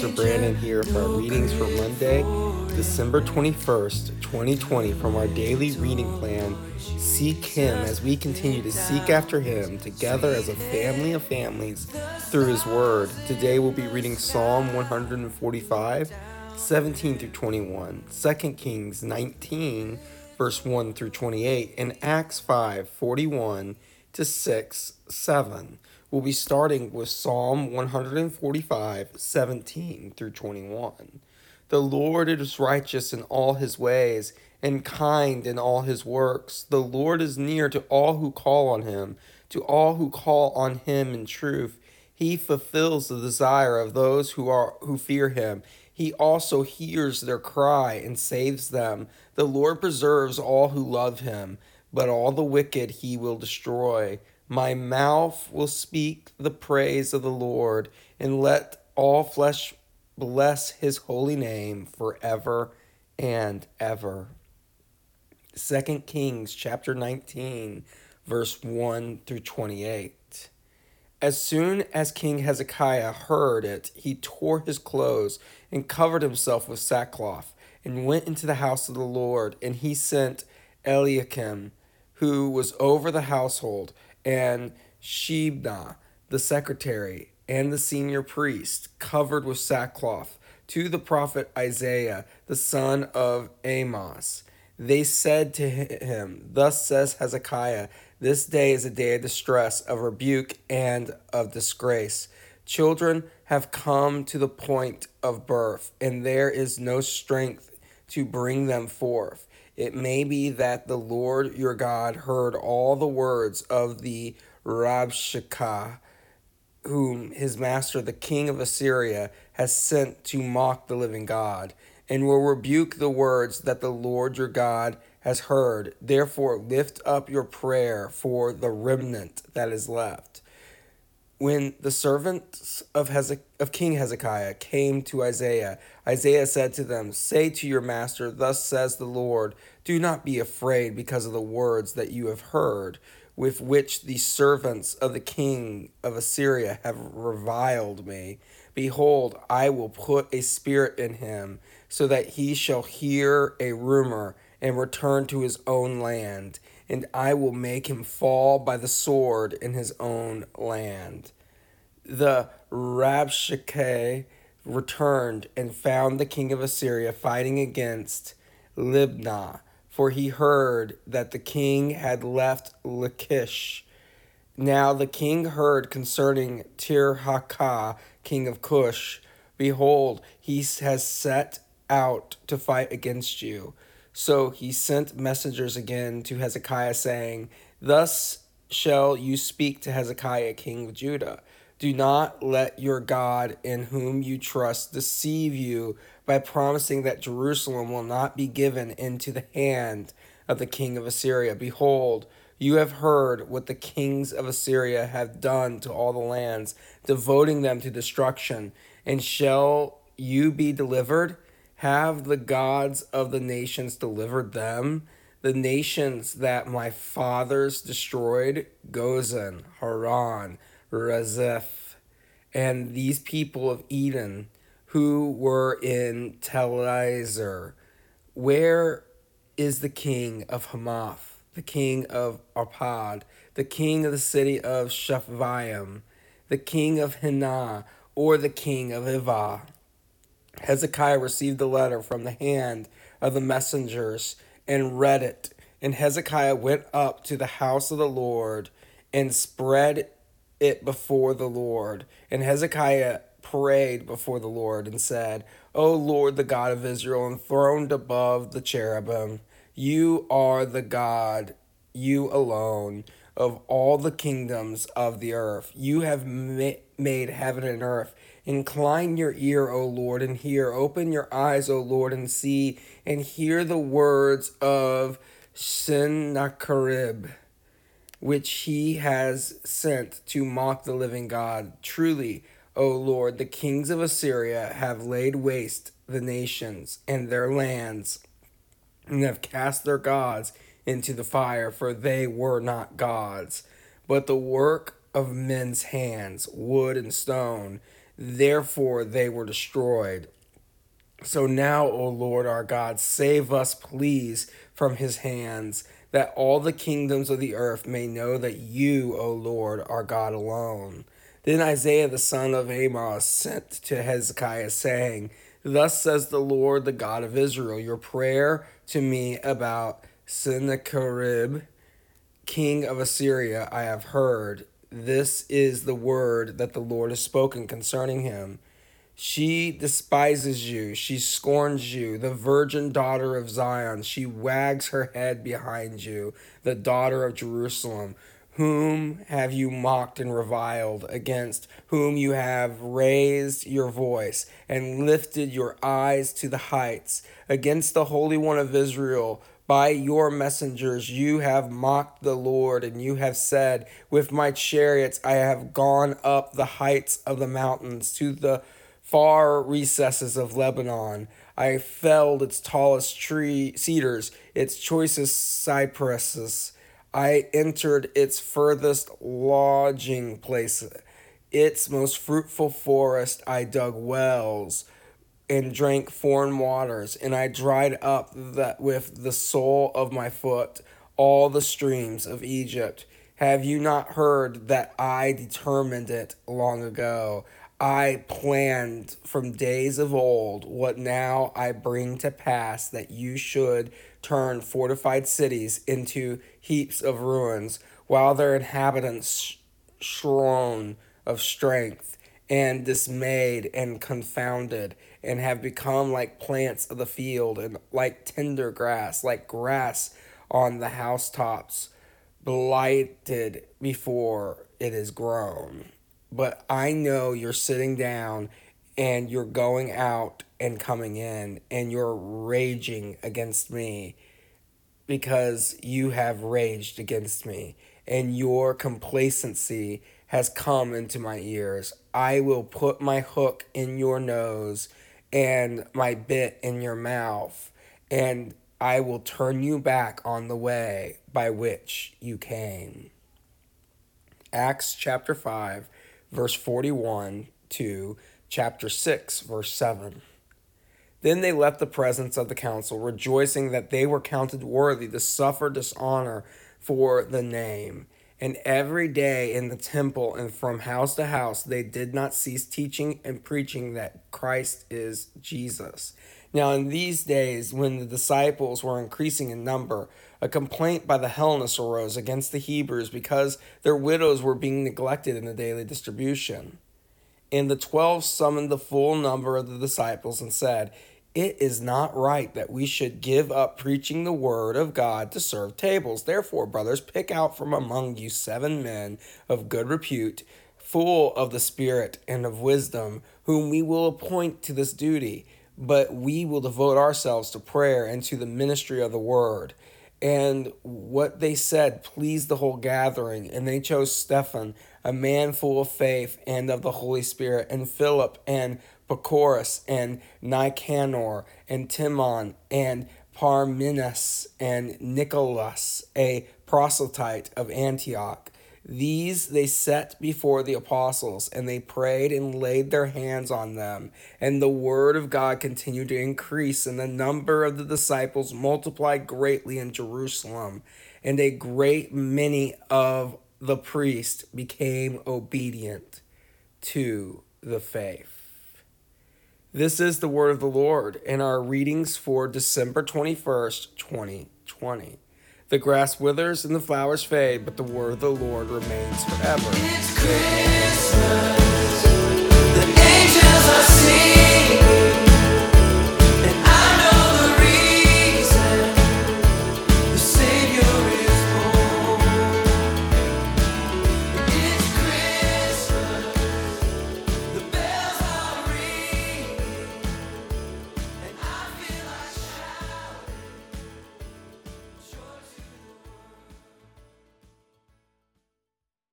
Pastor Brandon here for our readings for Monday, December 21st, 2020, from our daily reading plan, Seek Him, as we continue to seek after Him together as a family of families through His Word. Today we'll be reading Psalm 145, 17 through 21, 2 Kings 19, verse 1 through 28, and Acts 5, 41 to 6, 7. We'll be starting with Psalm 145, 17 through 21. The Lord is righteous in all His ways and kind in all His works. The Lord is near to all who call on Him, to all who call on Him in truth. He fulfills the desire of those who fear Him. He also hears their cry and saves them. The Lord preserves all who love Him, but all the wicked He will destroy. My mouth will speak the praise of the Lord, and let all flesh bless His holy name forever and ever. 2 Kings chapter 19, verse 1 through 28. As soon as King Hezekiah heard it, he tore his clothes and covered himself with sackcloth, and went into the house of the Lord. And he sent Eliakim, who was over the household, and Shebna, the secretary, and the senior priest, covered with sackcloth, to the prophet Isaiah, the son of Amos. They said to him, Thus says Hezekiah, this day is a day of distress, of rebuke, and of disgrace. Children have come to the point of birth, and there is no strength to bring them forth. It may be that the Lord your God heard all the words of the Rabshakeh, whom his master, the king of Assyria, has sent to mock the living God, and will rebuke the words that the Lord your God has heard. Therefore lift up your prayer for the remnant that is left. When the servants of King Hezekiah came to Isaiah, Isaiah said to them, Say to your master, Thus says the Lord, do not be afraid because of the words that you have heard, with which the servants of the king of Assyria have reviled me. Behold, I will put a spirit in him, so that he shall hear a rumor and return to his own land, and I will make him fall by the sword in his own land. The Rabshakeh returned and found the king of Assyria fighting against Libnah, for he heard that the king had left Lachish. Now the king heard concerning Tirhakah, king of Cush. Behold, he has set out to fight against you. So he sent messengers again to Hezekiah, saying, Thus shall you speak to Hezekiah, king of Judah. Do not let your God in whom you trust deceive you by promising that Jerusalem will not be given into the hand of the king of Assyria. Behold, you have heard what the kings of Assyria have done to all the lands, devoting them to destruction. And shall you be delivered? Have the gods of the nations delivered them? The nations that my fathers destroyed, Gozan, Haran, Rezeph, and these people of Eden who were in Telazer. Where is the king of Hamath, the king of Arpad, the king of the city of Shephavaim, the king of Hinah, or the king of Ivah? Hezekiah received the letter from the hand of the messengers and read it. And Hezekiah went up to the house of the Lord and spread it before the Lord. And Hezekiah prayed before the Lord and said, O Lord, the God of Israel, enthroned above the cherubim, you are the God, you alone, of all the kingdoms of the earth. You have made heaven and earth. Incline your ear, O Lord, and hear. Open your eyes, O Lord, and see, and hear the words of Sennacherib, which he has sent to mock the living God. Truly, O Lord, the kings of Assyria have laid waste the nations and their lands, and have cast their gods into the fire, for they were not gods, but the work of men's hands, wood and stone. Therefore they were destroyed. So now, O Lord our God, save us, please, from his hands, that all the kingdoms of the earth may know that you, O Lord, are God alone. Then Isaiah the son of Amoz sent to Hezekiah, saying, Thus says the Lord, the God of Israel, your prayer to me about Sennacherib, king of Assyria, I have heard. This is the word that the Lord has spoken concerning him. She despises you, she scorns you, the virgin daughter of Zion. She wags her head behind you, the daughter of Jerusalem. Whom have you mocked and reviled, against whom you have raised your voice and lifted your eyes to the heights? Against the Holy One of Israel, by your messengers you have mocked the Lord, and you have said, With my chariots I have gone up the heights of the mountains to the far recesses of Lebanon. I felled its tallest cedars, its choicest cypresses. I entered its furthest lodging place. Its most fruitful forest I dug wells and drank foreign waters, and I dried up with the sole of my foot all the streams of Egypt. Have you not heard that I determined it long ago? I planned from days of old what now I bring to pass, that you should turn fortified cities into heaps of ruins, while their inhabitants shorn of strength and dismayed and confounded, and have become like plants of the field, and like tender grass, like grass on the housetops, blighted before it is grown. But I know you're sitting down and you're going out and coming in, and you're raging against me, because you have raged against me, and your complacency has come into my ears. I will put my hook in your nose and my bit in your mouth, and I will turn you back on the way by which you came. Acts chapter 5, verse 41 to chapter 6, verse 7. Then they left the presence of the council, rejoicing that they were counted worthy to suffer dishonor for the name. And every day in the temple and from house to house they did not cease teaching and preaching that Christ is Jesus. Now in these days, when the disciples were increasing in number, a complaint by the Hellenists arose against the Hebrews, because their widows were being neglected in the daily distribution. And the 12 summoned the full number of the disciples and said, It is not right that we should give up preaching the word of God to serve tables. Therefore, brothers, pick out from among you 7 men of good repute, full of the Spirit and of wisdom, whom we will appoint to this duty. But we will devote ourselves to prayer and to the ministry of the word. And what they said pleased the whole gathering. And they chose Stephen, a man full of faith and of the Holy Spirit, and Philip, and Prochorus, and Nicanor, and Timon, and Parmenas, and Nicholas, a proselyte of Antioch. These they set before the apostles, and they prayed and laid their hands on them. And the word of God continued to increase, and the number of the disciples multiplied greatly in Jerusalem. And a great many of the priests became obedient to the faith. This is the word of the Lord, and our readings for December 21st, 2020. The grass withers and the flowers fade, but the word of the Lord remains forever. It's Christmas. The angels are singing.